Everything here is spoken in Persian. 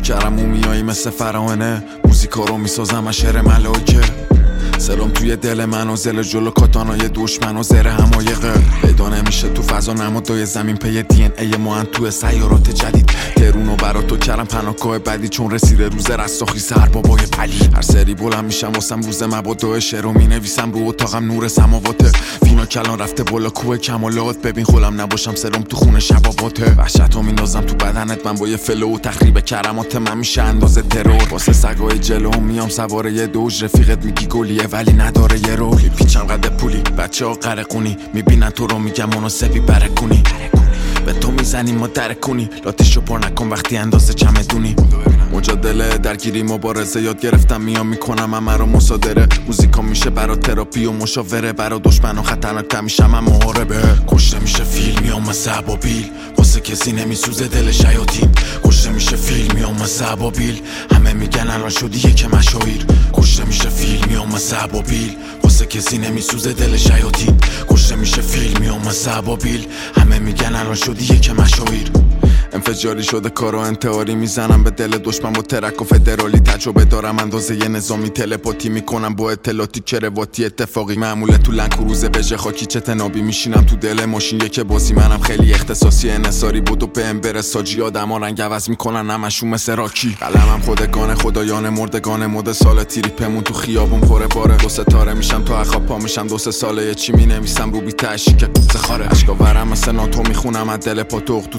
کردم مومیایی مثل فراهنه، موزیکا رو میسازم از شعر ملائکه. سرم توی دل من و زل جلو کاتانای دشمن و زر همایقه. پیدا نمیشه تو فضا نمادای زمین پی دی ان ای ما هم توی سیارات جدید. ترونو برا تو کردم پناهگاه بعدی، چون رسیده روز رستاخی سر بابای پلی. هر سری بلند میشم واسم روز مبادا، شعر رو مینویسم رو اتاقم نور سماواته. فینا کلان رفته بالا کوه کمالات، ببین خودم نباشم سرم تو خونه شباباته. وحشتو میندازم تو بدنت من با یه فلو و تخریب کرامات من میشه اندازه ترور. واسه سگای جلو میام سوار یه دوج، رفیقت میگی گلیه ولی نداره یه رو. پیچم قد پولی بچه ها قرقونی، میبینن تو رو میگم مناسبی برکونی. به تو میزنی ما درکونی، لاتیشو پر نکن وقتی اندازه چمدونی. مجادله درگیری مبارزه یاد گرفتم، میام میکنم همه رو مصادره. موزیکا میشه برا تراپی و مشاوره، برا دشمن و خطرناک میشم من محاربه. کشته میشه فیل میام مثل ابابیل، واسه کسی نمیسوزه دل شیاطین. کشته میشه فیل میام مثل ابابیل، همه میگن الان شدی یک مشاهیر. کشته میشه فیل میام مثل ابابیل، واسه کسی نمیسوزه دل شیاطین. کشته میشه فیل میام مثل ابابیل، همه میگن الان شدی یک مشاهیر. انفجاری شده کارو انتحاری میزنم به دل دشمن با ترک و فدرالی. تجربه دارم اندازه یه نظامی، تلپاتی میکنم با اطلاعاتی کرواتی اتفاقی. معموله تو لنکروزه بژه خاکی چتنابی، میشینم تو دل ماشین یک بازی. منم خیلی اختصاصی انحصاری بود و بهم برساجی. آدما رنگ عوض میکنن همشون مثل راکی. قلمم خودگان خدایان مردگان مد سال تیری پمون تو خیابون پره باره. 2 ستاره میشم تا خواب پا میشم 2 ساله چی مینویسم رو بی تشی که قصه خاره. اشکا ورم مثل ناتو میخونم از دل پاتوق تو